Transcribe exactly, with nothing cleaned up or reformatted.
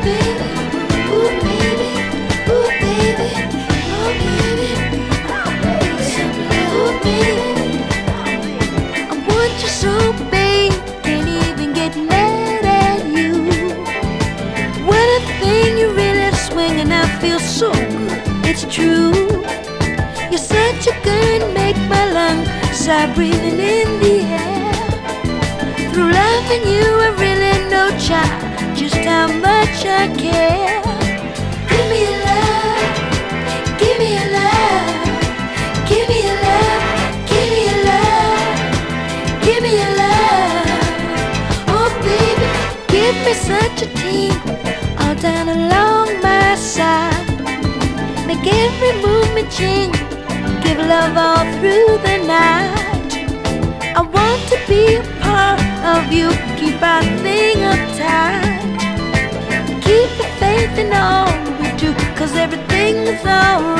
baby, ooh baby, ooh baby, oh baby, ooh baby. I want you so bad, can't even get mad at you. What a thing, you really swing and I feel so good, it's true. You're such a girl, make my lungs start breathing in the air. Through loving you, I really know, child, just how much I care. Give me your love, give me your love, give me your love, give me your love, give me your love. Oh baby, give me such a team, all down along my side. Make every movement change, give love all through the night. I want to be a part of you, keep our thing uptight. Keep the faith in all we do, 'cause everything is alright.